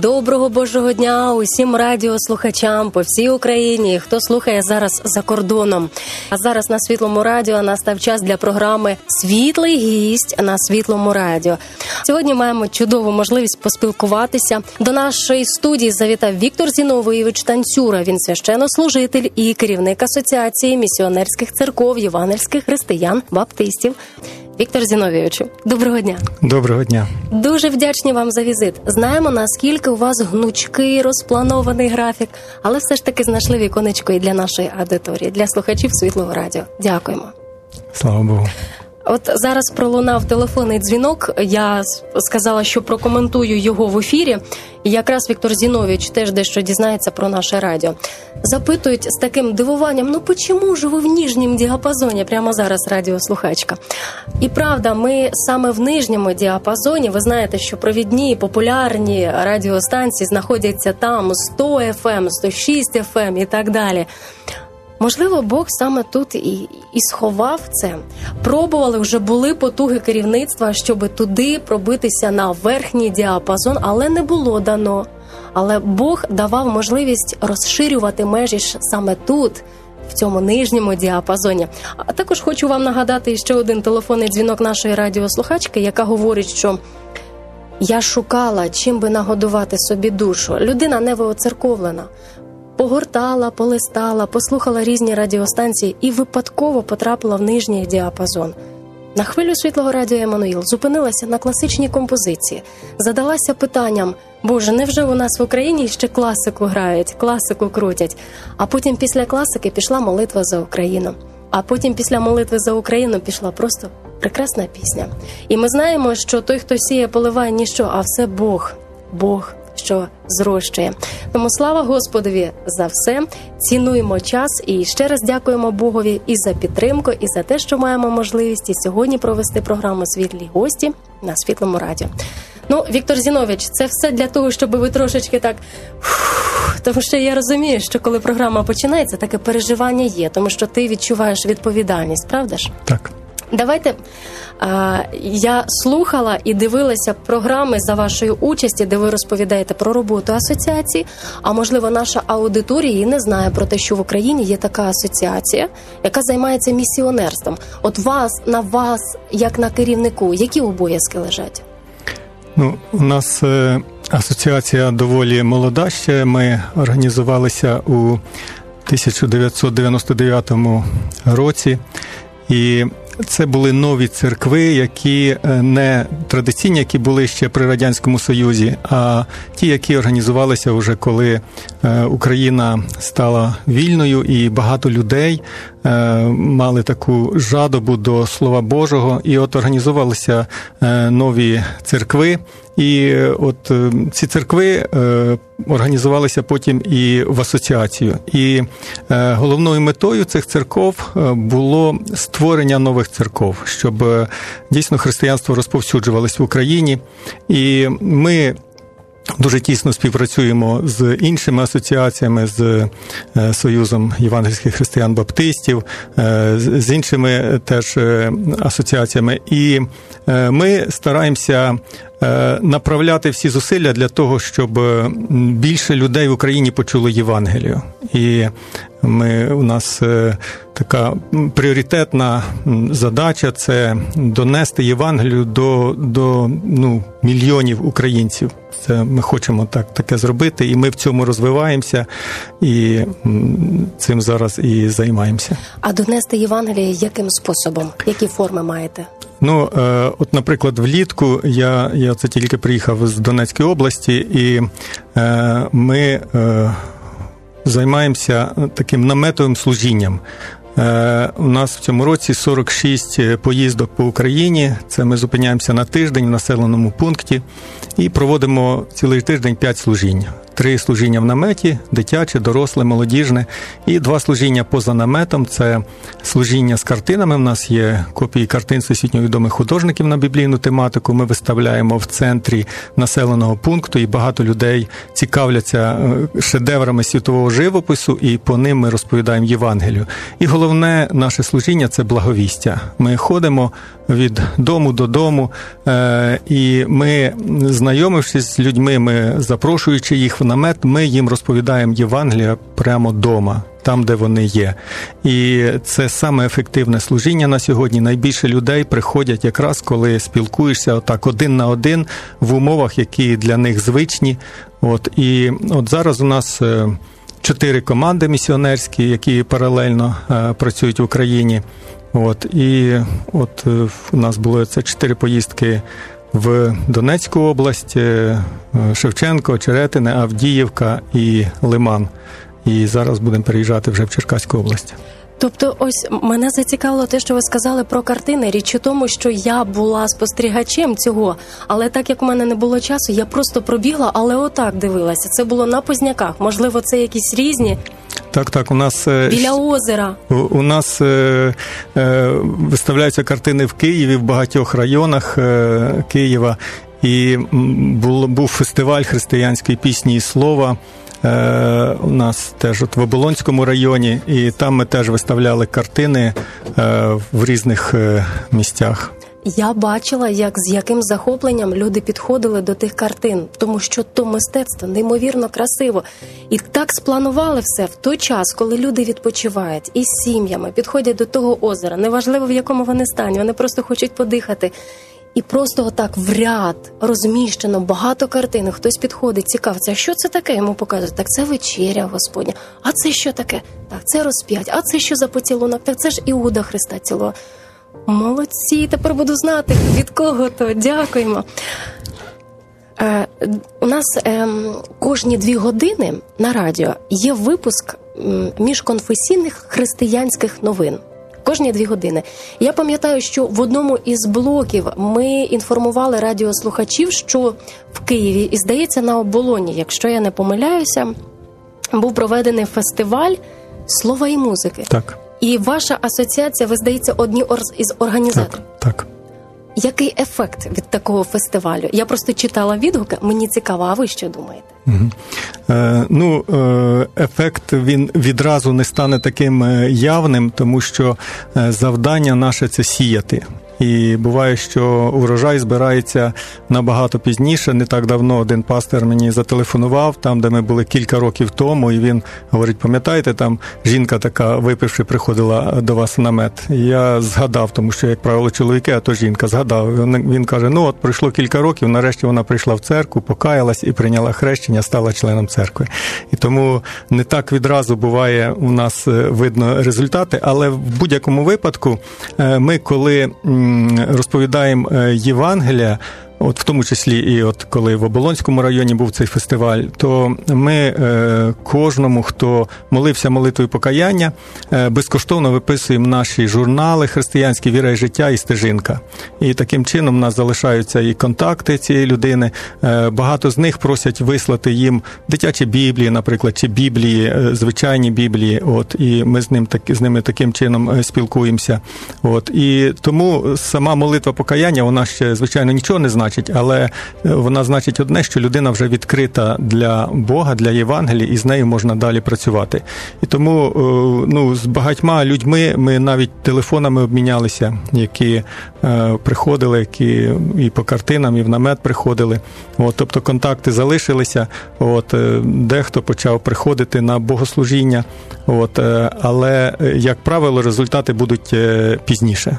Доброго Божого дня усім радіослухачам по всій Україні, хто слухає зараз за кордоном. А зараз на Світлому радіо настав час для програми «Світлий гість» на Світлому радіо. Сьогодні маємо чудову можливість поспілкуватися. До нашої студії завітав Віктор Зіновійович Танцюра. Він священнослужитель і керівник Асоціації місіонерських церков євангельських християн-баптистів. Віктор Зіновійовичу, доброго дня. Доброго дня. Дуже вдячні вам за візит. Знаємо, наскільки у вас гнучкий, розпланований графік, але все ж таки знайшли віконечко і для нашої аудиторії, для слухачів Світлого радіо. Дякуємо. Слава Богу. От зараз пролунав телефонний дзвінок, я сказала, що прокоментую його в ефірі, і якраз Віктор Зіновійович теж дещо дізнається про наше радіо. Запитують з таким дивуванням, почему ж ви в нижньому діапазоні, прямо зараз радіослухачка. І правда, ми саме в нижньому діапазоні, ви знаєте, що провідні, популярні радіостанції знаходяться там 100 FM, 106 FM і так далі. Можливо, Бог саме тут і сховав це. Пробували, вже були потуги керівництва, щоб туди пробитися на верхній діапазон, але не було дано. Але Бог давав можливість розширювати межі саме тут, в цьому нижньому діапазоні. А також хочу вам нагадати ще один телефонний дзвінок нашої радіослухачки, яка говорить, що я шукала, чим би нагодувати собі душу. Людина невооцерковлена. Погортала, полистала, послухала різні радіостанції і випадково потрапила в нижній діапазон. На хвилю Світлого радіо Еммануїл зупинилася на класичній композиції. Задалася питанням, Боже, невже у нас в Україні ще класику грають, класику крутять? А потім після класики пішла молитва за Україну. А потім після молитви за Україну пішла просто прекрасна пісня. І ми знаємо, що той, хто сіє, поливає ніщо, а все Бог. Бог, що зрощує. Тому слава Господові за все, цінуємо час і ще раз дякуємо Богові і за підтримку, і за те, що маємо можливість і сьогодні провести програму «Світлі гості» на Світлому радіо. Віктор Зіновійович, це все для того, щоб ви трошечки так... Тому що я розумію, що коли програма починається, таке переживання є, тому що ти відчуваєш відповідальність, правда ж? Так. Давайте, я слухала і дивилася програми за вашою участі, де ви розповідаєте про роботу асоціації, а можливо наша аудиторія і не знає про те, що в Україні є така асоціація, яка займається місіонерством. От на вас, як на керівнику, які обов'язки лежать? У нас асоціація доволі молода ще, ми організувалися у 1999 році, і це були нові церкви, які не традиційні, які були ще при Радянському Союзі, а ті, які організувалися вже коли Україна стала вільною і багато людей мали таку жадобу до Слова Божого, і от організувалися нові церкви. І от ці церкви організувалися потім і в асоціацію. І головною метою цих церков було створення нових церков, щоб дійсно християнство розповсюджувалось в Україні. І ми дуже тісно співпрацюємо з іншими асоціаціями, з Союзом євангельських християн-баптистів, з іншими теж асоціаціями. І ми стараємося направляти всі зусилля для того, щоб більше людей в Україні почуло Євангелію. І у нас така пріоритетна задача – це донести Євангелію до мільйонів українців. Це ми хочемо таке зробити, і ми в цьому розвиваємося, і цим зараз і займаємося. А донести Євангеліє яким способом? Які форми маєте? От, наприклад, влітку я це тільки приїхав з Донецької області, і ми займаємося таким наметовим служінням. У нас в цьому році 46 поїздок по Україні. Це ми зупиняємося на тиждень в населеному пункті і проводимо цілий тиждень 5 служінь. 3 служіння в наметі, дитяче, доросле, молодіжне, і 2 служіння поза наметом. Це служіння з картинами. У нас є копії картин всесвітньо відомих художників на біблійну тематику. Ми виставляємо в центрі населеного пункту, і багато людей цікавляться шедеврами світового живопису, і по ним ми розповідаємо Євангелію. І головне наше служіння – це благовістя. Ми ходимо від дому до дому, і ми, знайомившись з людьми, ми, запрошуючи їх в намет, ми їм розповідаємо Євангелія прямо дома, там, де вони є. І це саме ефективне служіння на сьогодні. Найбільше людей приходять якраз, коли спілкуєшся отак один на один в умовах, які для них звичні. І зараз у нас 4 команди місіонерські, які паралельно працюють в Україні. У нас було це 4 поїздки в Донецьку область, Шевченко, Очеретине, Авдіївка і Лиман. І зараз будемо переїжджати вже в Черкаську область. Тобто, ось мене зацікавило те, що ви сказали про картини. Річ у тому, що я була спостерігачем цього, але так як у мене не було часу, я просто пробігла, але отак дивилася. Це було на Позняках. Можливо, це якісь різні? Так, у нас... Біля озера. У нас виставляються картини в Києві, в багатьох районах Києва. І був фестиваль християнської пісні і слова. У нас теж в Оболонському районі, і там ми теж виставляли картини в різних місцях. Я бачила, з яким захопленням люди підходили до тих картин, тому що то мистецтво неймовірно красиво. І так спланували все в той час, коли люди відпочивають із сім'ями, підходять до того озера, неважливо в якому вони стані, вони просто хочуть подихати. І просто отак в ряд розміщено багато картин. Хтось підходить, цікавиться, а що це таке? Йому показують, так це вечеря Господня. А це що таке? Так, це розп'ять. А це що за поцілунок? Так це ж Іуда Христа цілував. Молодці, тепер буду знати, від кого то. Дякуємо. У нас кожні 2 години на радіо є випуск міжконфесійних християнських новин. Кожні 2 години. Я пам'ятаю, що в одному із блоків ми інформували радіослухачів, що в Києві, і здається, на Оболоні, якщо я не помиляюся, був проведений фестиваль слова і музики. Так. І ваша асоціація, ви, здається, одні із організаторів. Так. Який ефект від такого фестивалю? Я просто читала відгуки, мені цікаво, а ви що думаєте? Ефект, він відразу не стане таким явним, тому що завдання наше – це сіяти. І буває, що урожай збирається набагато пізніше. Не так давно один пастор мені зателефонував, там, де ми були кілька років тому, і він говорить, пам'ятаєте, там жінка така, випивши, приходила до вас в намет. І я згадав, тому що, як правило, чоловіки, а то жінка, згадав. Він каже, пройшло кілька років, нарешті вона прийшла в церкву, покаялась і прийняла хрещення, стала членом церкви. І тому не так відразу буває у нас видно результати, але в будь-якому випадку ми, коли розповідаємо Євангелія, в тому числі і коли в Оболонському районі був цей фестиваль, то ми кожному, хто молився молитвою покаяння, безкоштовно виписуємо наші журнали християнські «Віра і життя» і «Стежинка». І таким чином у нас залишаються і контакти цієї людини. Багато з них просять вислати їм дитячі біблії, наприклад, чи біблії, звичайні біблії. І ми з ними таким чином спілкуємося. І тому сама молитва покаяння, вона ще, звичайно, нічого не значить, але вона значить одне, що людина вже відкрита для Бога, для Євангелія, і з нею можна далі працювати. І тому з багатьма людьми ми навіть телефонами обмінялися, які приходили, які і по картинам, і в намет приходили. Тобто контакти залишилися, дехто почав приходити на богослужіння, але, як правило, результати будуть пізніше.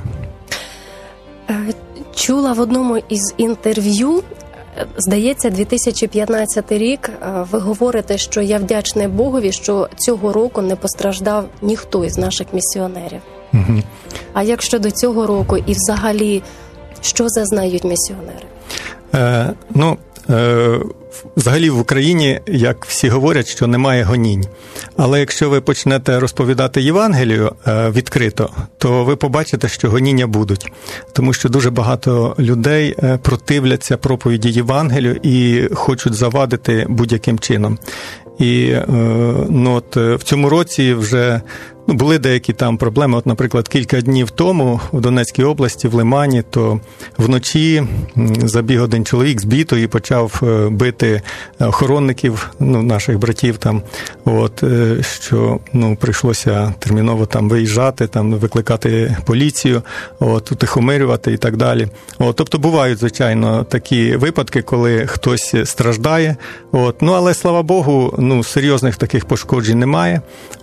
Чула в одному із інтерв'ю, здається, 2015 рік, ви говорите, що я вдячний Богові, що цього року не постраждав ніхто із наших місіонерів. Угу. А як щодо цього року і взагалі, що зазнають місіонери? взагалі в Україні, як всі говорять, що немає гонінь. Але якщо ви почнете розповідати Євангелію відкрито, то ви побачите, що гоніння будуть. Тому що дуже багато людей противляться проповіді Євангелію і хочуть завадити будь-яким чином. І в цьому році вже були деякі там проблеми. От, наприклад, кілька днів тому в Донецькій області, в Лимані, то вночі забіг один чоловік з бітою і почав бити охоронників, наших братів там, що прийшлося терміново там виїжджати, там викликати поліцію, утихомирювати і так далі. Тобто бувають, звичайно, такі випадки, коли хтось страждає, але, слава Богу, серйозних таких пошкоджень немає,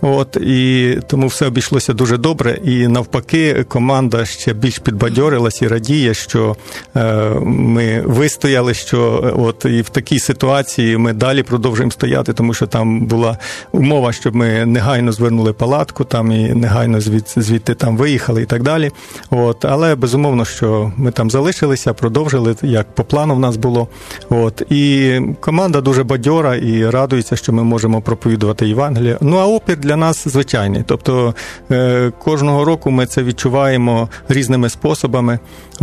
і тому все обійшлося дуже добре, і навпаки, команда ще більш підбадьорилась і радіє, що ми вистояли, що і в такій ситуації ми далі продовжуємо стояти, тому що там була умова, щоб ми негайно звернули палатку там і негайно звідти там виїхали і так далі. Але безумовно, що ми там залишилися, продовжили, як по плану в нас було. І команда дуже бадьора і радується, що ми можемо проповідувати Євангеліє. А опір для нас звичайний. Тобто кожного року ми це відчуваємо різними способами.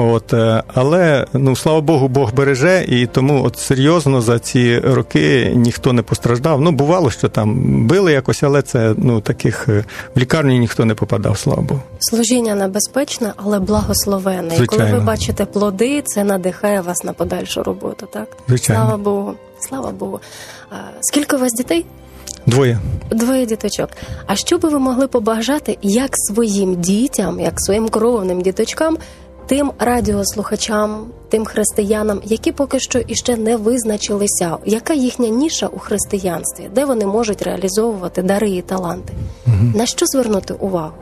Але, слава Богу, Бог береже, і тому серйозно за ці роки ніхто не постраждав. Бувало, що там били якось, але це, таких в лікарню ніхто не попадав, слава Богу. Служіння небезпечне, але благословенне. І коли ви бачите плоди, це надихає вас на подальшу роботу, так? Звичайно. Слава Богу. Слава Богу. Скільки у вас дітей? 2. 2 діточок. А що би ви могли побажати як своїм дітям, як своїм кровним діточкам, тим радіослухачам, тим християнам, які поки що іще не визначилися, яка їхня ніша у християнстві, де вони можуть реалізовувати дари і таланти? На що звернути увагу?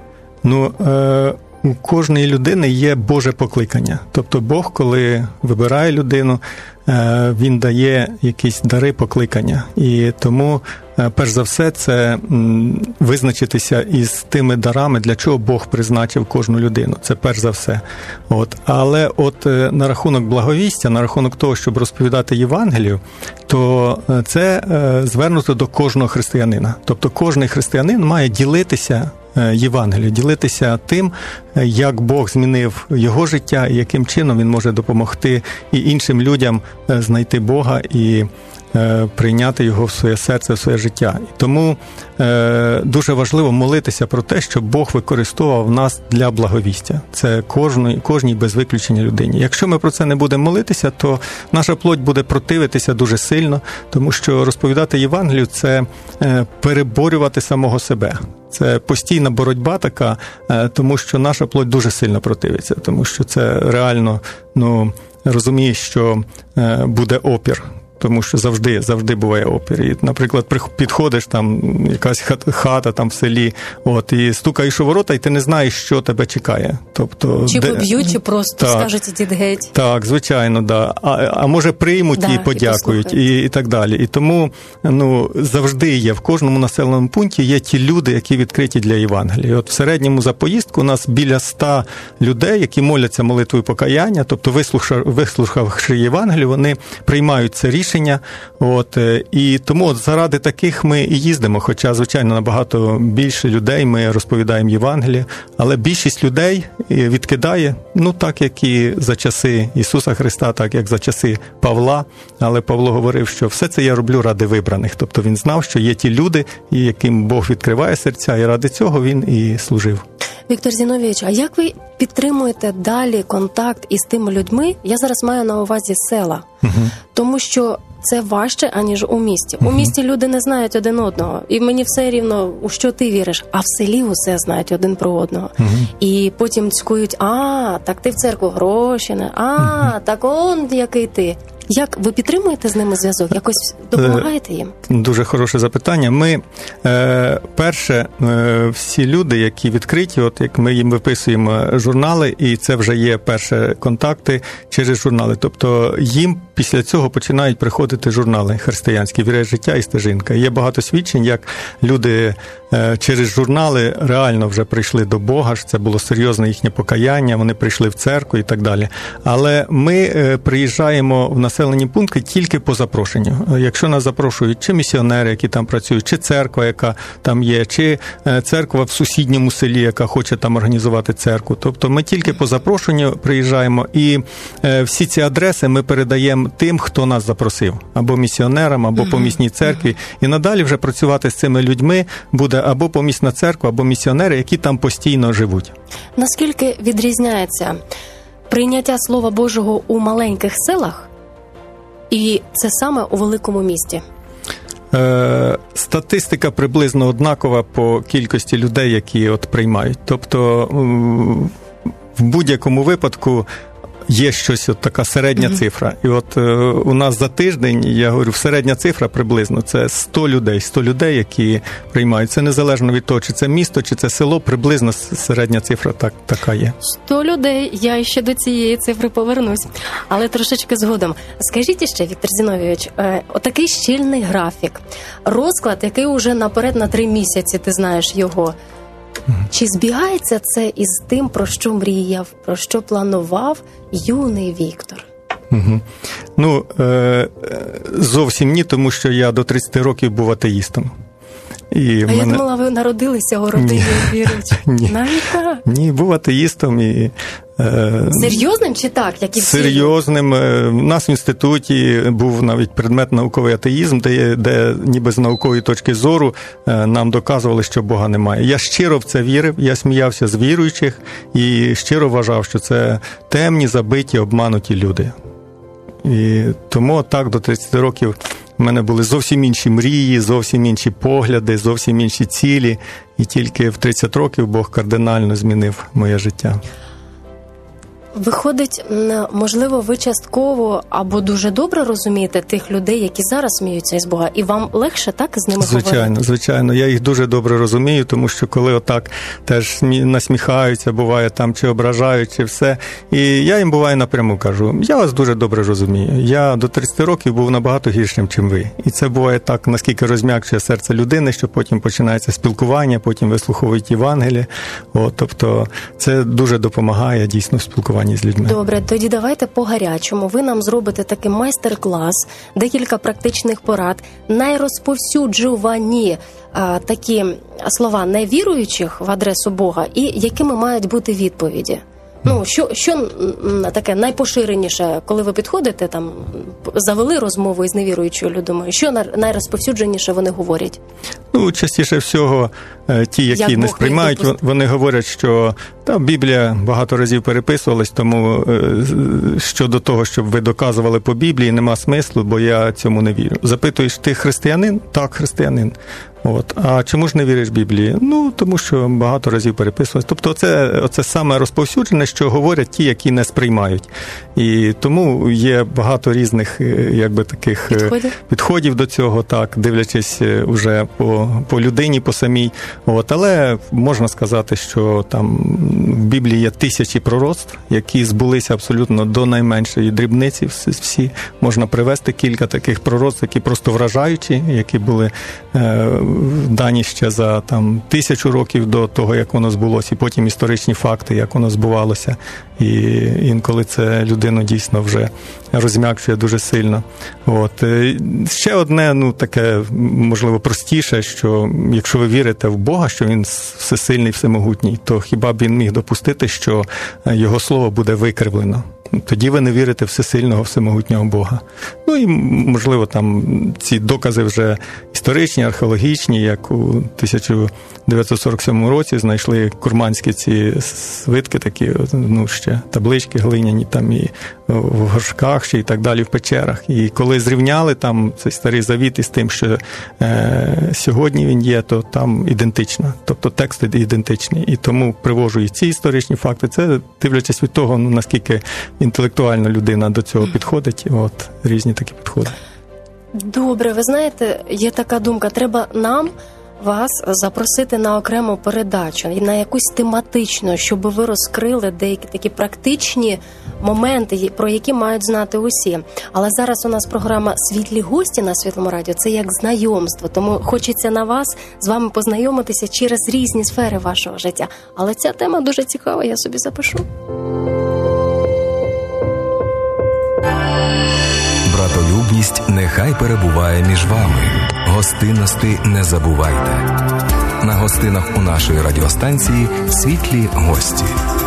У кожної людини є Боже покликання. Тобто Бог, коли вибирає людину, Він дає якісь дари покликання. І тому, перш за все, це визначитися із тими дарами, для чого Бог призначив кожну людину. Це перш за все. Але на рахунок благовістя, на рахунок того, щоб розповідати Євангелію, то це звернуто до кожного християнина. Тобто кожний християнин має ділитися Євангелію, ділитися тим, як Бог змінив його життя і яким чином він може допомогти і іншим людям знайти Бога і прийняти його в своє серце, в своє життя. І тому дуже важливо молитися про те, щоб Бог використовував нас для благовістя. Це кожній без виключення людині. Якщо ми про це не будемо молитися, то наша плоть буде противитися дуже сильно, тому що розповідати Євангелію – це переборювати самого себе. Це постійна боротьба така, тому що наша плоть дуже сильно противиться, тому що це реально, розуміє, що буде опір. Тому що завжди буває опір. І, наприклад, підходиш, там якась хата там в селі, і стукаєш у ворота, і ти не знаєш, що тебе чекає. Тобто, чи поб'ють, чи просто скажуть «ідіть геть». Так, звичайно, да. А може приймуть і подякують, і так далі. І тому завжди є, в кожному населеному пункті є ті люди, які відкриті для Євангелія. В середньому за поїздку у нас біля 100 людей, які моляться молитвою покаяння, тобто вислухавши Євангелію, вони приймають це рішення. І тому заради таких ми і їздимо, хоча, звичайно, набагато більше людей ми розповідаємо Євангеліє, але більшість людей відкидає, так, як і за часи Ісуса Христа, так, як за часи Павла, але Павло говорив, що все це я роблю ради вибраних, тобто він знав, що є ті люди, яким Бог відкриває серця, і ради цього він і служив. Віктор Зіновійович, а як ви підтримуєте далі контакт із тими людьми? Я зараз маю на увазі села. Тому що це важче, аніж у місті. У місті люди не знають один одного. І мені все рівно, у що ти віриш. А в селі усе знають один про одного. І потім цькують, так ти в церкву гроші не, так он який ти. Як ви підтримуєте з ними зв'язок? Якось допомагаєте їм? Дуже хороше запитання. Ми, перше, всі люди, які відкриті, як ми їм виписуємо журнали, і це вже є перші контакти через журнали. Тобто їм після цього починають приходити журнали християнські «Віра, життя» і «Стежинка». Є багато свідчень, як люди через журнали реально вже прийшли до Бога, це було серйозне їхнє покаяння, вони прийшли в церкву і так далі. Але ми приїжджаємо в населення населені пункти тільки по запрошенню. Якщо нас запрошують чи місіонери, які там працюють, чи церква, яка там є, чи церква в сусідньому селі, яка хоче там організувати церкву. Тобто ми тільки по запрошенню приїжджаємо, і всі ці адреси ми передаємо тим, хто нас запросив, або місіонерам, або помісній церкві. І надалі вже працювати з цими людьми буде або помісна церква, або місіонери, які там постійно живуть. Наскільки відрізняється прийняття Слова Божого у маленьких селах і це саме у великому місті? Статистика приблизно однакова по кількості людей, які приймають. Тобто в будь-якому випадку є щось така середня цифра. І у нас за тиждень, я говорю, середня цифра приблизно це 100 людей, які приймають. Це незалежно від того, чи це місто, чи це село, приблизно середня цифра така є. 100 людей, я ще до цієї цифри повернусь, але трошечки згодом. Скажіть ще, Віктор Зіновійович, отакий щільний графік, розклад, який уже наперед на 3 місяці, ти знаєш його. Чи збігається це із тим, про що мріяв, про що планував юний Віктор? Зовсім ні, тому що я до 30 років був атеїстом. Я думала, ви народилися у родині віруючих. Ні, був атеїстом і... Серйозним чи так, як і всі? Серйозним. У нас в інституті був навіть предмет науковий атеїзм, де ніби з наукової точки зору нам доказували, що Бога немає. Я щиро в це вірив, я сміявся з віруючих і щиро вважав, що це темні, забиті, обмануті люди. І тому так до 30 років в мене були зовсім інші мрії, зовсім інші погляди, зовсім інші цілі. І тільки в 30 років Бог кардинально змінив моє життя. Виходить, можливо, ви частково або дуже добре розумієте тих людей, які зараз сміються із Бога, і вам легше так з ними говорити? Звичайно. Я їх дуже добре розумію, тому що коли отак теж насміхаються, буває там, чи ображають, чи все. І я їм буває напряму кажу, я вас дуже добре розумію. Я до 30 років був набагато гіршим, чим ви. І це буває так, наскільки розм'якшує серце людини, що потім починається спілкування, потім вислуховують Євангеліє. Тобто це дуже допомагає дійсно в спілкуванні з людьми. Добре, тоді давайте по-гарячому. Ви нам зробите такий майстер-клас, декілька практичних порад, найрозповсюджувані такі слова невіруючих в адресу Бога і якими мають бути відповіді. Що таке найпоширеніше, коли ви підходите, там, завели розмову із невіруючою людиною, що найрозповсюдженіше вони говорять? Частіше всього ті, які не сприймають, вони говорять, що Біблія багато разів переписувалась, тому щодо того, щоб ви доказували по Біблії, нема смислу, бо я цьому не вірю. Запитуєш, ти християнин? Так, християнин. А чому ж не віриш Біблії? Тому що багато разів переписувалось. Тобто оце саме розповсюджене, що говорять ті, які не сприймають. І тому є багато різних таких підходів до цього, так, дивлячись уже по людині, по самій. Але можна сказати, що там в Біблії є тисячі пророцтв, які збулися абсолютно до найменшої дрібниці. Всі можна привести кілька таких пророцтв, які просто вражаючі, які були дані ще за 1000 років до того, як воно збулося, і потім історичні факти, як воно збувалося. І інколи це людину дійсно вже розм'якшує дуже сильно. Ще одне, таке, можливо, простіше, що якщо ви вірите в Бога, що Він всесильний, всемогутній, то хіба б Він міг допустити, що Його слово буде викривлено? Тоді ви не вірите в всесильного, всемогутнього Бога. І, можливо, там ці докази вже історичні, археологічні, як у 1947 році знайшли курманські ці свитки, такі, ще таблички глиняні, там і в горшках ще і так далі, в печерах. І коли зрівняли там цей Старий Завіт із тим, що сьогодні він є, то там ідентично. Тобто тексти ідентичні. І тому привожу і ці історичні факти. Це дивлячись від того, наскільки інтелектуально людина до цього підходить. Різні такі підходи. Добре, ви знаєте, є така думка, треба нам вас запросити на окрему передачу, на якусь тематичну, щоб ви розкрили деякі такі практичні моменти, про які мають знати усі. Але зараз у нас програма «Світлі гості» на Світлому радіо. Це як знайомство, тому хочеться з вами познайомитися через різні сфери вашого життя. Але ця тема дуже цікава, я собі запишу. дружелюбність нехай перебуває між вами. Гостинності не забувайте. На гостинах у нашої радіостанції світлі гості.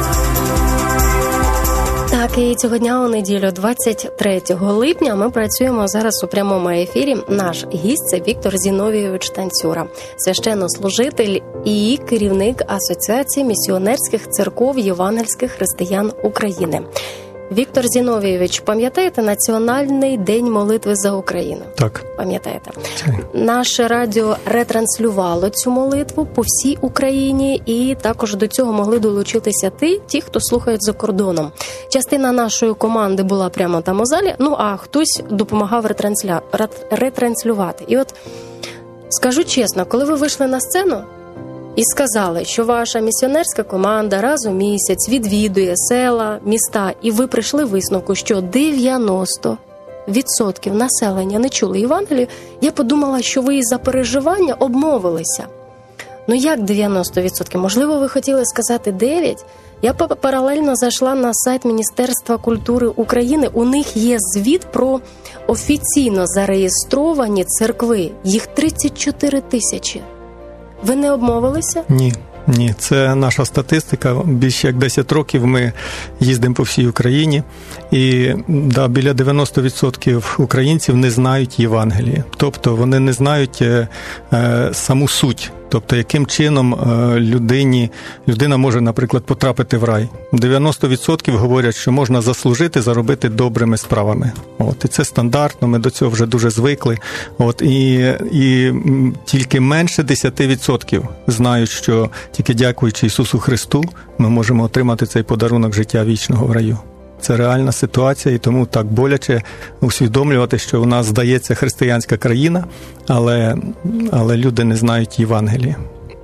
Так, і цього дня у неділю, 23 липня, ми працюємо зараз у прямому ефірі. Наш гість – це Віктор Зіновійович Танцюра, священнослужитель і керівник Асоціації місіонерських церков євангельських християн України. Віктор Зіновійович, пам'ятаєте Національний день молитви за Україну? Так. Пам'ятаєте? Наше радіо ретранслювало цю молитву по всій Україні, і також до цього могли долучитися ті, хто слухають за кордоном. Частина нашої команди була прямо там у залі, а хтось допомагав ретранслювати. І от, скажу чесно, коли ви вийшли на сцену і сказали, що ваша місіонерська команда раз у місяць відвідує села, міста, і ви прийшли висновку, що 90% населення не чули Євангелію, я подумала, що ви із-за переживання обмовилися. Як 90%? Можливо, ви хотіли сказати 9%? Я паралельно зайшла на сайт Міністерства культури України. У них є звіт про офіційно зареєстровані церкви. Їх 34 тисячі. Ви не обмовилися? Ні, це наша статистика. Більше як 10 років ми їздимо по всій Україні, і біля 90% українців не знають Євангелії. Тобто вони не знають саму суть. Тобто, яким чином людина може, наприклад, потрапити в рай. 90% говорять, що можна заробити добрими справами. І це стандартно, ми до цього вже дуже звикли. І тільки менше 10% знають, що тільки дякуючи Ісусу Христу ми можемо отримати цей подарунок життя вічного в раю. Це реальна ситуація, і тому так боляче усвідомлювати, що у нас, здається, християнська країна, але люди не знають Євангелія.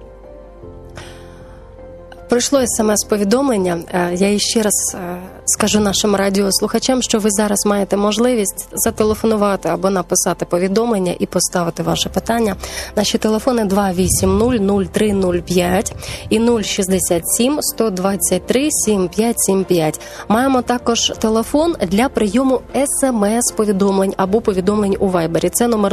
Прийшло смс-повідомлення. Я іще раз скажу нашим радіослухачам, що ви зараз маєте можливість зателефонувати або написати повідомлення і поставити ваше питання. Наші телефони 280-0305 і 067-123-7575. Маємо також телефон для прийому смс-повідомлень або повідомлень у Вайбері. Це номер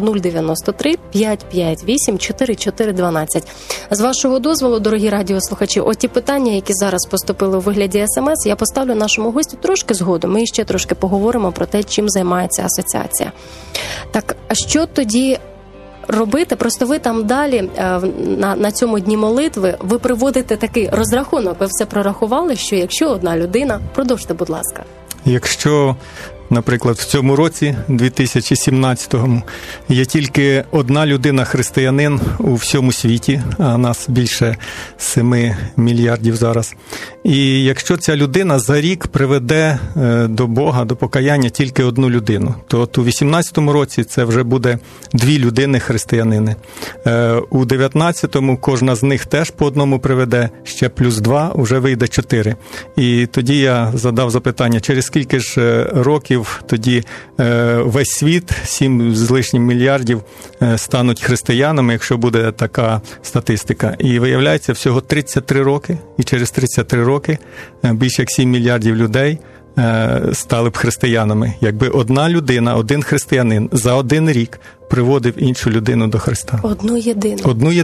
093-558-4412. З вашого дозволу, дорогі радіослухачі, оті питання, які зараз поступили у вигляді СМС, я поставлю нашому гостю трошки згодом. Ми ще трошки поговоримо про те, чим займається асоціація. Так, а що тоді робити? Просто ви там далі, на цьому дні молитви, ви приводите такий розрахунок. Ви все прорахували, що якщо одна людина... Продовжте, будь ласка. Якщо, наприклад, в цьому році, 2017-му, є тільки одна людина-християнин у всьому світі, а нас більше 7 мільярдів зараз. І якщо ця людина за рік приведе до Бога, до покаяння тільки одну людину, то от у 2018 році це вже буде 2 людини-християнини. У 2019-му кожна з них теж по одному приведе, ще плюс 2, вже вийде 4. І тоді я задав запитання, через скільки ж років тоді весь світ, 7 з лишнім мільярдів, стануть християнами, якщо буде така статистика. І виявляється, всього 33 роки, і через 33 роки більше як 7 мільярдів людей стали б християнами. Якби одна людина, один християнин за один рік приводив іншу людину до Христа. Одну єдину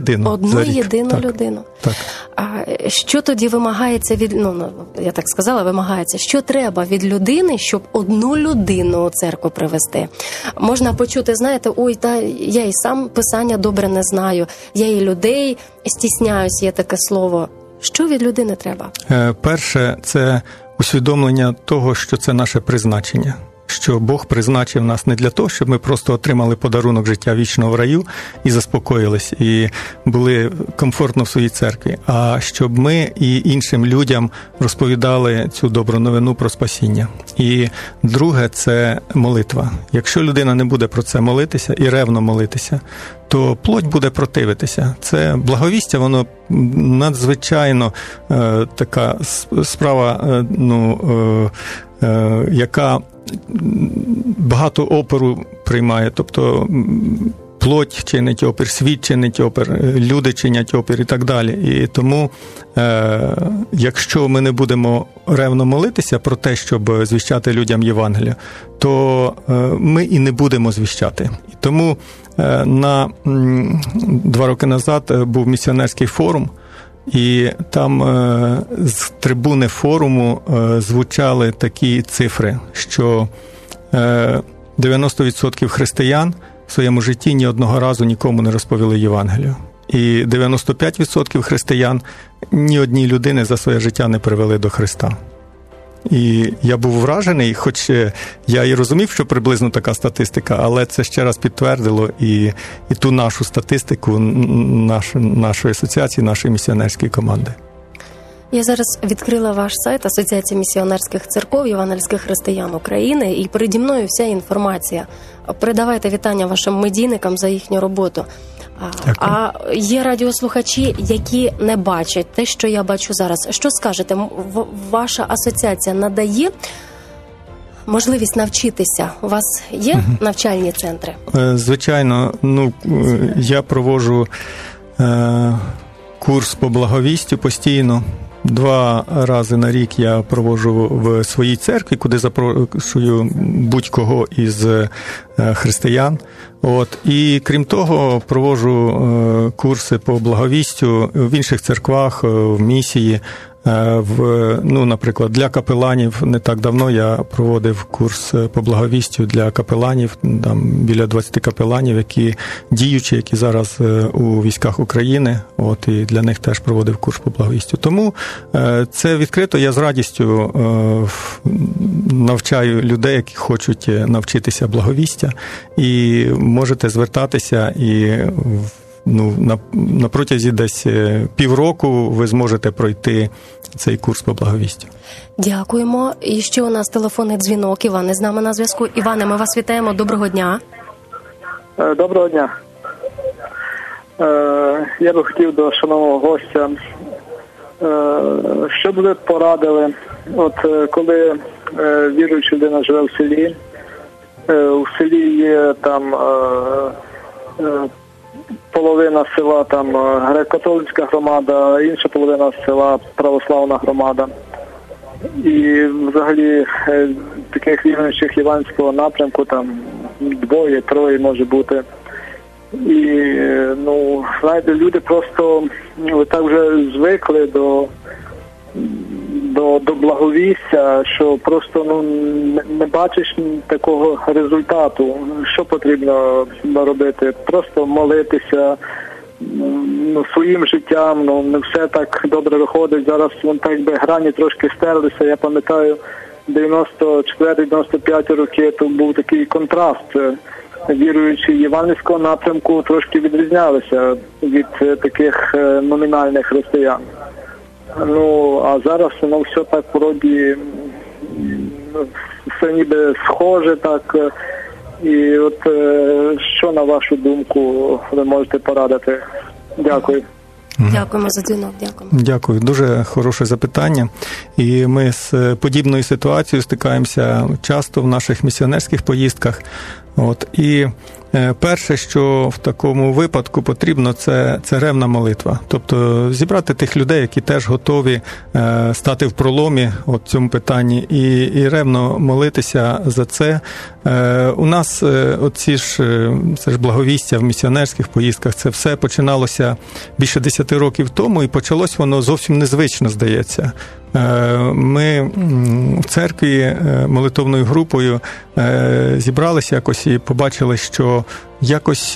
людину. Так. А що тоді вимагається від, я так сказала, вимагається, що треба від людини, щоб одну людину у церкву привести? Можна почути, знаєте, я і сам Писання добре не знаю, я і людей стісняюсь, є таке слово. Що від людини треба? Перше, це усвідомлення того, що це наше призначення. Що Бог призначив нас не для того, щоб ми просто отримали подарунок життя вічного в раю і заспокоїлись, і були комфортно в своїй церкві, а щоб ми і іншим людям розповідали цю добру новину про спасіння. І друге – це молитва. Якщо людина не буде про це молитися і ревно молитися, то плоть буде противитися. Це благовістя, воно надзвичайно така справа, яка багато опору приймає. Тобто плоть чинить опір, світ чинить опір, люди чинять опір і так далі. І тому, якщо ми не будемо ревно молитися про те, щоб звіщати людям Євангелія, то ми і не будемо звіщати. І тому 2 роки назад був місіонерський форум, і там з трибуни форуму звучали такі цифри, що 90% християн в своєму житті ні одного разу нікому не розповіли Євангелію. І 95% християн ні одній людини за своє життя не привели до Христа. І я був вражений, хоч я і розумів, що приблизно така статистика, але це ще раз підтвердило і ту нашу статистику нашої асоціації, нашої місіонерської команди. Я зараз відкрила ваш сайт Асоціації місіонерських церков Євангельських християн України, і переді мною вся інформація. Передавайте вітання вашим медійникам за їхню роботу. Дякую. А є радіослухачі, які не бачать те, що я бачу зараз. Що скажете? Ваша асоціація надає можливість навчитися? У вас є навчальні центри? Звичайно. Я проводжу курс по благовістю постійно. 2 рази на рік я проводжу в своїй церкві, куди запрошую будь-кого із християн. І крім того, проводжу курси по благовістю в інших церквах, в місії. Наприклад, для капеланів не так давно я проводив курс по благовістю для капеланів, там біля 20 капеланів, які діючі, які зараз у військах України, і для них теж проводив курс по благовістю. Тому це відкрито, я з радістю навчаю людей, які хочуть навчитися благовістя, і можете звертатися і на протязі десь півроку ви зможете пройти цей курс по благовістю. Дякуємо. І ще у нас телефонний дзвінок. Іван з нами на зв'язку. Іване, ми вас вітаємо. Доброго дня. Доброго дня. Я би хотів до шановного гостя, що б ви порадили, коли віруюча людина живе в селі, у селі є там половина села там греко-католицька громада, інша половина села православна громада. І взагалі таких віруючих євангельського напрямку там 2-3 може бути. І, знаєте, люди просто так вже звикли до благовістя, що просто не бачиш такого результату. Що потрібно робити? Просто молитися своїм життям, не все так добре виходить. Зараз так би грані трошки стерлися. Я пам'ятаю, 94-95 роки то був такий контраст. Віруючі євангельського напрямку трошки відрізнялися від таких номінальних християн. А зараз все так вроді, все ніби схоже так. І що, на вашу думку, ви можете порадити? Дякую. Дякуємо за дзвінок. Дякую. Дуже хороше запитання. І ми з подібною ситуацією стикаємося часто в наших місіонерських поїздках. І перше, що в такому випадку потрібно, це ревна молитва. Тобто зібрати тих людей, які теж готові стати в проломі в цьому питанні і ревно молитися за це. У нас це ж благовістя в місіонерських поїздках, це все починалося більше 10 років тому, і почалось воно зовсім незвично, здається. Ми в церкві молитовною групою зібралися якось і побачили, що якось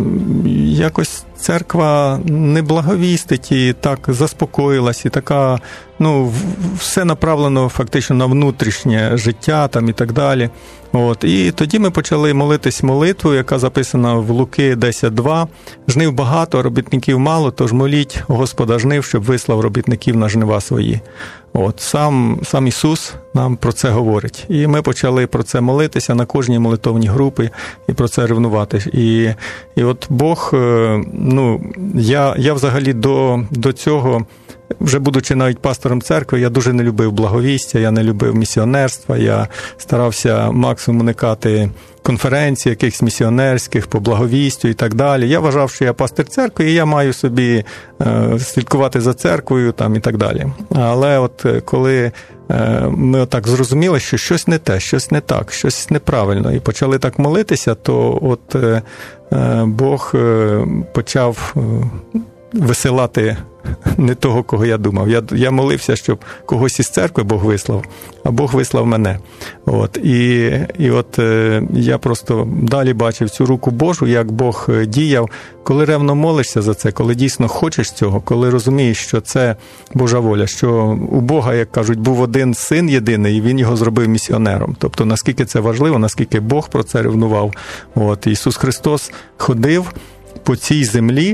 церква не благовістить і так заспокоїлась, і така, все направлено фактично на внутрішнє життя там і так далі. І тоді ми почали молитись молитвою, яка записана в Луки 10:2. «Жнив багато, робітників мало, тож моліть Господа жнив, щоб вислав робітників на жнива свої». Сам Ісус нам про це говорить. І ми почали про це молитися на кожній молитовній групі і про це ревнувати. І Бог, я взагалі до цього вже будучи навіть пастором церкви, я дуже не любив благовістя, я не любив місіонерства, я старався максимум уникати конференцій якихось місіонерських по благовістю і так далі. Я вважав, що я пастир церкви, і я маю собі слідкувати за церквою там, і так далі. Але от коли ми отак зрозуміли, що щось не те, щось не так, щось неправильно, і почали так молитися, то от Бог почав висилати не того, кого я думав. Я молився, щоб когось із церкви Бог вислав, а Бог вислав мене. От. І от я просто далі бачив цю руку Божу, як Бог діяв. Коли ревно молишся за це, коли дійсно хочеш цього, коли розумієш, що це Божа воля, що у Бога, як кажуть, був один син єдиний, і він його зробив місіонером. Тобто, наскільки це важливо, наскільки Бог про це ревнував. От. Ісус Христос ходив по цій землі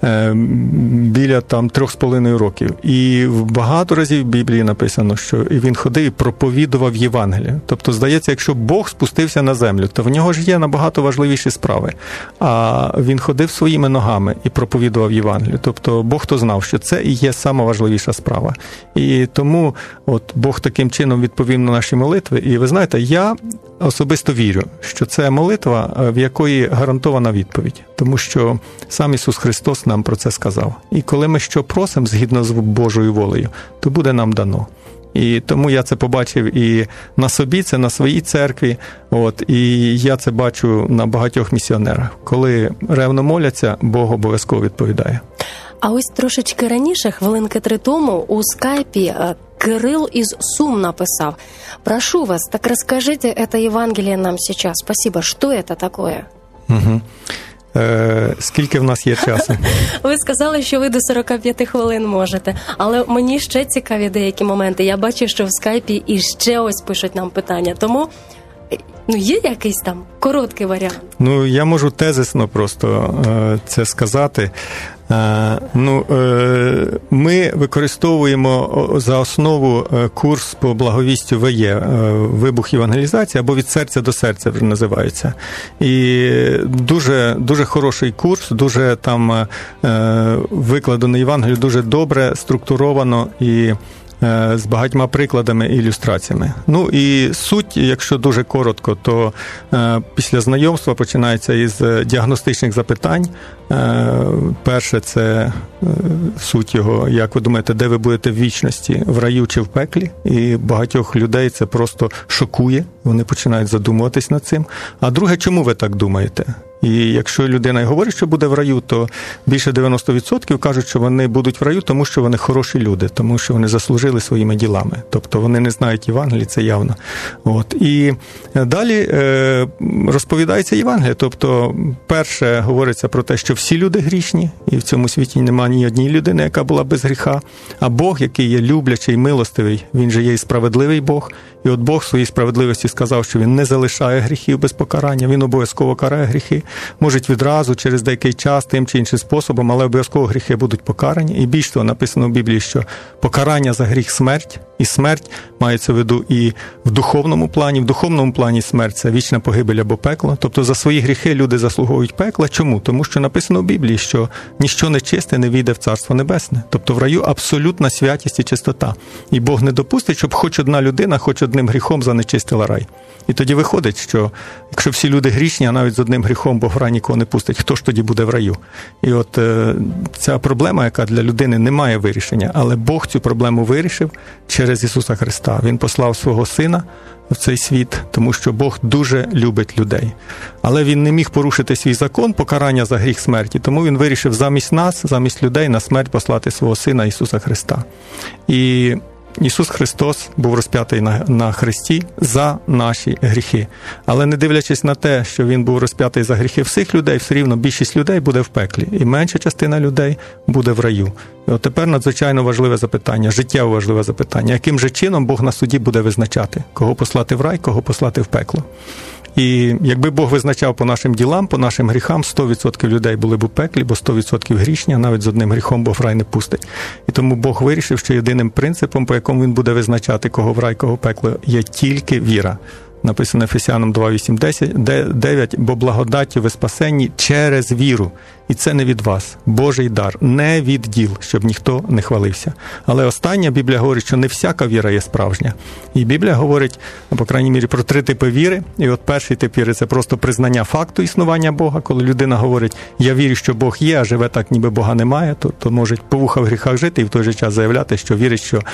біля 3,5 років. І багато разів в Біблії написано, що він ходив і проповідував Євангелію. Тобто, здається, якщо Бог спустився на землю, то в нього ж є набагато важливіші справи. А він ходив своїми ногами і проповідував Євангелію. Тобто, Бог то знав, що це і є сама важливіша справа. І тому от Бог таким чином відповів на наші молитви. І ви знаєте, я особисто вірю, що це молитва, в якої гарантована відповідь. Тому що сам Ісус Христос нам про це сказав. І коли ми що просимо згідно з Божою волею, то буде нам дано. І тому я це побачив і на собі, це на своїй церкві, от, і я це бачу на багатьох місіонерах. Коли ревно моляться, Бог обов'язково відповідає. А ось трошечки раніше, хвилинки 3 тому, у скайпі Кирил из Сум написав: «Прошу вас, так расскажите это Евангелие нам сейчас. Спасибо. Что это такое?» Угу. Скільки в нас є часу? Ви сказали, що ви до 45 хвилин можете, але мені ще цікаві деякі моменти. Я бачу, що в скайпі і ще ось пишуть нам питання, тому є якийсь там короткий варіант? Я можу тезисно просто це сказати. Ми використовуємо за основу курс по благовістю ВЕ, вибух євангелізації, або від серця до серця вже називається. І дуже, дуже хороший курс, дуже там викладено Євангелію, дуже добре, структуровано і з багатьма прикладами і ілюстраціями. І суть, якщо дуже коротко, то після знайомства починається із діагностичних запитань. Перше – це суть його, як ви думаєте, де ви будете в вічності, в раю чи в пеклі? І багатьох людей це просто шокує, вони починають задумуватись над цим. А друге, чому ви так думаєте? І якщо людина й говорить, що буде в раю, то більше 90% кажуть, що вони будуть в раю, тому що вони хороші люди, тому що вони заслужили своїми ділами. Тобто вони не знають Євангелії, це явно. От. І далі розповідається Євангелія. Тобто перше говориться про те, що всі люди грішні, і в цьому світі немає ні однієї людини, яка була без гріха. А Бог, який є люблячий, милостивий, він же є і справедливий Бог. І от Бог в своїй справедливості сказав, що він не залишає гріхів без покарання, він обов'язково карає гріхи. Можуть відразу, через деякий час, тим чи іншим способом, але обов'язково гріхи будуть покарані. І більш того, написано в Біблії, що покарання за гріх – смерть, і смерть мається в виду і в духовному плані смерть – це вічна погибель або пекло. Тобто за свої гріхи люди заслуговують пекла. Чому? Тому що написано в Біблії, що ніщо нечисте не війде в Царство Небесне. Тобто в раю абсолютна святість і чистота. І Бог не допустить, щоб хоч одна людина, хоч одним гріхом занечистила рай. І тоді виходить, що якщо всі люди грішні, а навіть з одним гріхом Бог в рай нікого не пустить, хто ж тоді буде в раю? І от ця проблема, яка для людини не має вирішення, але Бог цю проблему вирішив через Ісуса Христа. Він послав свого Сина в цей світ, тому що Бог дуже любить людей. Але Він не міг порушити свій закон, покарання за гріх смерті, тому Він вирішив замість нас, замість людей на смерть послати свого Сина Ісуса Христа. І Ісус Христос був розп'ятий на хресті за наші гріхи. Але не дивлячись на те, що Він був розп'ятий за гріхи всіх людей, все рівно більшість людей буде в пеклі, і менша частина людей буде в раю. І от тепер надзвичайно важливе запитання, життєво важливе запитання, яким же чином Бог на суді буде визначати, кого послати в рай, кого послати в пекло. І якби Бог визначав по нашим ділам, по нашим гріхам, 100% людей були б у пеклі, бо 100% грішні, а навіть з одним гріхом Бог в рай не пустить. І тому Бог вирішив, що єдиним принципом, по якому Він буде визначати, кого в рай, кого в пекло, є тільки віра. написано Ефесянам 2:8-9, бо благодаттю ви спасені через віру. І це не від вас, Божий дар, не від діл, щоб ніхто не хвалився. Але остання Біблія говорить, що не всяка віра є справжня. І Біблія говорить, по крайній мірі, про 3 типи віри. І от перший тип віри – це просто признання факту існування Бога. Коли людина говорить, я вірю, що Бог є, а живе так, ніби Бога немає, то може по вуха в гріхах жити і в той же час заявляти, що вірить, що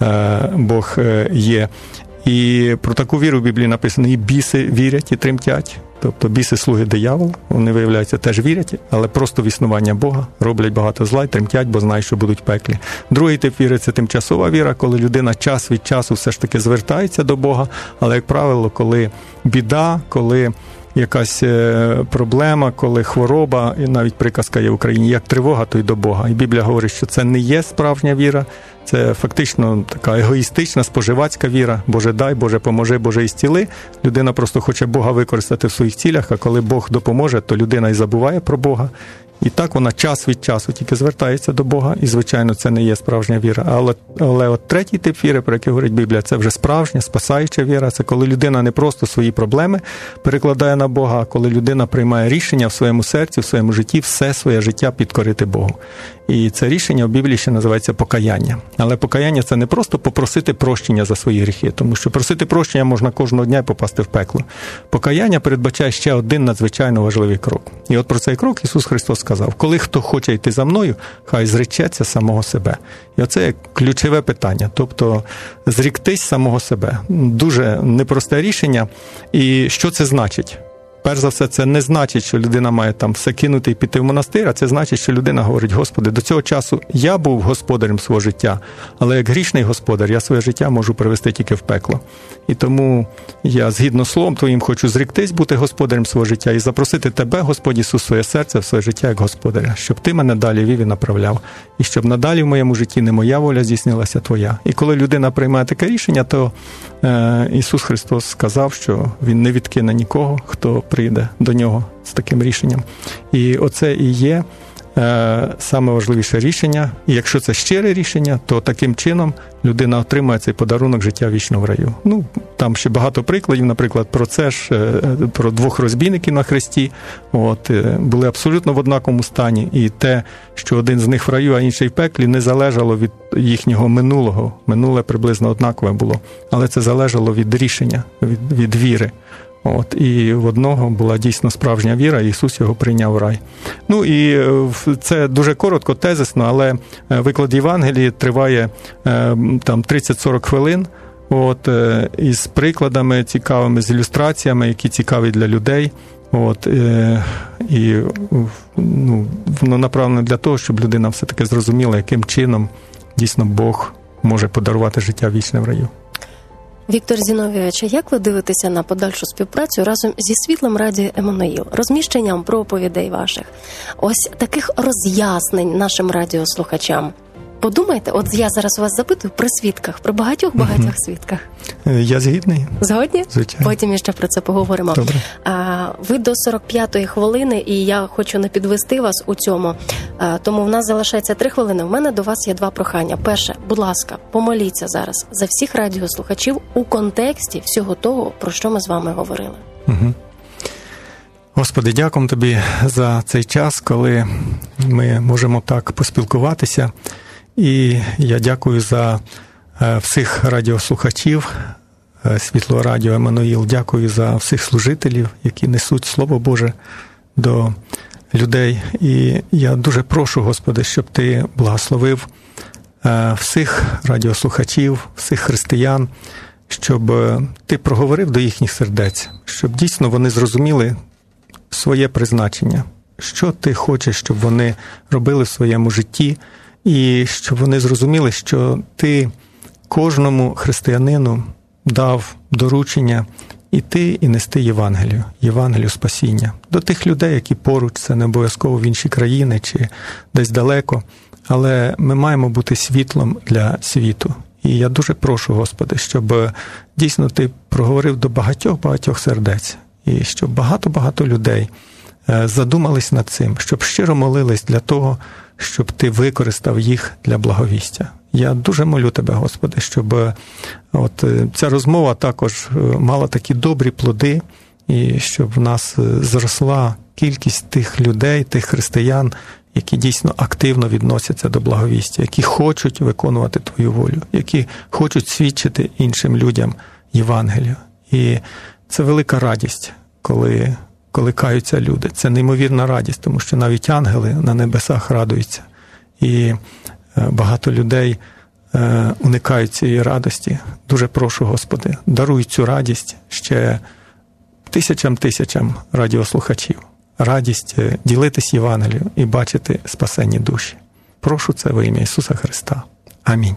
Бог є. І про таку віру в Біблії написано, і біси вірять, і тремтять. Тобто біси слуги диявола, вони, виявляється, теж вірять, але просто в існування Бога, роблять багато зла і тремтять, бо знають, що будуть в пеклі. Другий тип віри – це тимчасова віра, коли людина час від часу все ж таки звертається до Бога, але, як правило, коли біда, коли якась проблема, коли хвороба, і навіть приказка є в Україні, як тривога, то й до Бога. І Біблія говорить, що це не є справжня віра, це фактично така егоїстична, споживацька віра. Боже дай, Боже поможи, Боже ісціли. Людина просто хоче Бога використати в своїх цілях, а коли Бог допоможе, то людина і забуває про Бога. І так вона час від часу тільки звертається до Бога, і, звичайно, це не є справжня віра. Але от третій тип віри, про який говорить Біблія, це вже справжня, спасаюча віра. Це коли людина не просто свої проблеми перекладає на Бога, а коли людина приймає рішення в своєму серці, в своєму житті, все своє життя підкорити Богу. І це рішення в Біблії ще називається покаяння. Але покаяння – це не просто попросити прощення за свої гріхи, тому що просити прощення можна кожного дня і попасти в пекло. Покаяння передбачає ще один надзвичайно важливий крок. І от про цей крок Ісус Христос сказав, коли хто хоче йти за мною, хай зречеться самого себе. І оце ключове питання, тобто зріктись самого себе. Дуже непросте рішення. І що це значить? Перш за все, це не значить, що людина має там все кинути і піти в монастир, а це значить, що людина говорить, Господи, до цього часу я був господарем свого життя, але як грішний господар, я своє життя можу привести тільки в пекло. І тому я, згідно словом Твоїм, хочу зріктись бути господарем свого життя і запросити Тебе, Господь Ісус, своє серце, в своє життя як господаря, щоб Ти мене далі вів і направляв. І щоб надалі в моєму житті не моя воля здійснилася Твоя. І коли людина приймає таке рішення, то Ісус Христос сказав, що Він не відкине нікого, хто прийде до Нього з таким рішенням. І оце і є саме важливіше рішення. І якщо це щире рішення, то таким чином людина отримає цей подарунок життя вічного в раю. Ну, там ще багато прикладів, наприклад, про це ж, про 2 розбійників на хресті, були абсолютно в однаковому стані, і те, що один з них в раю, а інший в пеклі, не залежало від їхнього минулого. Минуле приблизно однакове було, але це залежало від рішення, від віри. І в одного була дійсно справжня віра, і Ісус його прийняв в рай. Ну і це дуже коротко, тезисно, але виклад Євангелії триває там 30-40 хвилин, із прикладами цікавими, з ілюстраціями, які цікаві для людей. І воно направлено для того, щоб людина все-таки зрозуміла, яким чином дійсно Бог може подарувати життя вічне в раю. Віктор Зіновійович, як ви дивитеся на подальшу співпрацю разом зі Світлом Радіо Еммануїл, розміщенням проповідей ваших, ось таких роз'яснень нашим радіослухачам? Подумайте, от я зараз вас запитую про свідках, про багатьох свідках. Я згідний. Згодні? Звичайно. Потім ще про це поговоримо. Добре. Ви до 45-ї хвилини, і я хочу не підвести вас у цьому, тому в нас залишається 3 хвилини. У мене до вас є 2 прохання. Перше, будь ласка, помоліться зараз за всіх радіослухачів у контексті всього того, про що ми з вами говорили. Угу. Господи, дякуємо Тобі за цей час, коли ми можемо так поспілкуватися. І я дякую за всіх радіослухачів Світлого Радіо Еммануїл. Дякую за всіх служителів, які несуть Слово Боже до людей. І я дуже прошу, Господи, щоб Ти благословив всіх радіослухачів, всіх християн, щоб Ти проговорив до їхніх сердець, щоб дійсно вони зрозуміли своє призначення, що Ти хочеш, щоб вони робили в своєму житті, і щоб вони зрозуміли, що Ти кожному християнину дав доручення іти і нести Євангелію спасіння до тих людей, які поруч, це не обов'язково в інші країни чи десь далеко, але ми маємо бути світлом для світу. І я дуже прошу, Господи, щоб дійсно Ти проговорив до багатьох сердець, і щоб багато людей задумались над цим, щоб щиро молились для того, щоб ти використав їх для благовістя. Я дуже молю тебе, Господи, щоб ця розмова також мала такі добрі плоди, і щоб в нас зросла кількість тих людей, тих християн, які дійсно активно відносяться до благовістя, які хочуть виконувати Твою волю, які хочуть свідчити іншим людям Євангелію. І це велика радість, коли каються люди. Це неймовірна радість, тому що навіть ангели на небесах радуються. І багато людей уникають цієї радості. Дуже прошу, Господи, даруй цю радість ще тисячам радіослухачів. Радість ділитись Євангелією і бачити спасенні душі. Прошу це во ім'я Ісуса Христа. Амінь.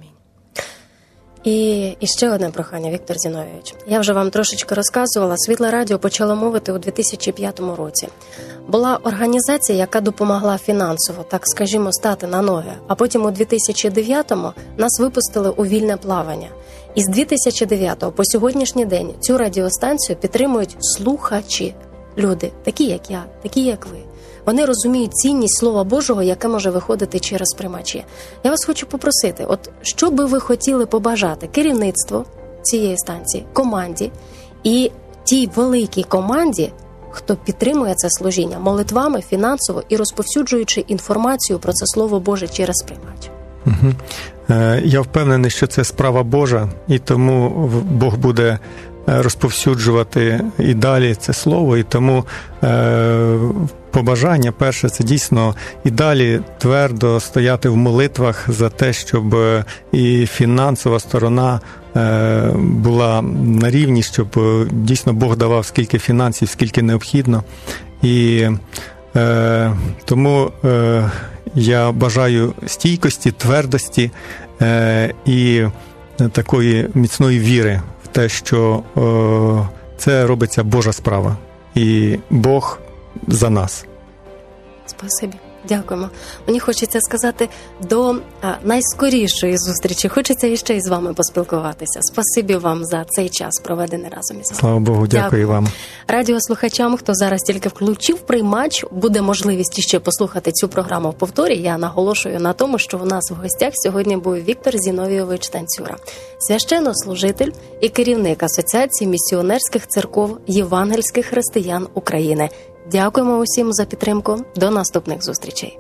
І ще одне прохання, Віктор Зіновійович. Я вже вам трошечки розказувала. Світле радіо почало мовити у 2005 році. Була організація, яка допомогла фінансово, так скажімо, стати на ноги. А потім у 2009-му нас випустили у вільне плавання. І з 2009-го по сьогоднішній день цю радіостанцію підтримують слухачі. Люди, такі як я, такі як ви. Вони розуміють цінність Слова Божого, яке може виходити через приймачі. Я вас хочу попросити, що би ви хотіли побажати керівництву цієї станції, команді і тій великій команді, хто підтримує це служіння молитвами, фінансово і розповсюджуючи інформацію про це Слово Боже через приймач. Угу. Я впевнений, що це справа Божа, і тому Бог буде розповсюджувати і далі це слово, і тому побажання перше, це дійсно і далі твердо стояти в молитвах за те, щоб і фінансова сторона була на рівні, щоб дійсно Бог давав скільки фінансів, скільки необхідно. І тому я бажаю стійкості, твердості і такої міцної віри в те, що це робиться Божа справа. І Бог за нас. Спасибі. Дякуємо. Мені хочеться сказати до найскорішої зустрічі. Хочеться іще із вами поспілкуватися. Спасибі вам за цей час, проведений разом із вами. Слава Богу, дякую вам. Радіослухачам, хто зараз тільки включив приймач, буде можливість іще послухати цю програму в повторі. Я наголошую на тому, що у нас в гостях сьогодні був Віктор Зіновійович Танцюра, священнослужитель і керівник Асоціації місіонерських церков євангельських християн України. Дякуємо усім за підтримку. До наступних зустрічей.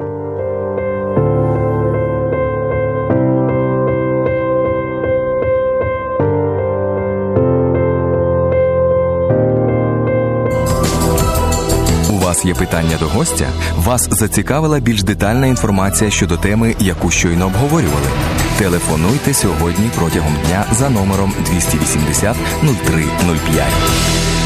У вас є питання до гостя? Вас зацікавила більш детальна інформація щодо теми, яку щойно обговорювали? Телефонуйте сьогодні протягом дня за номером 280 03 05.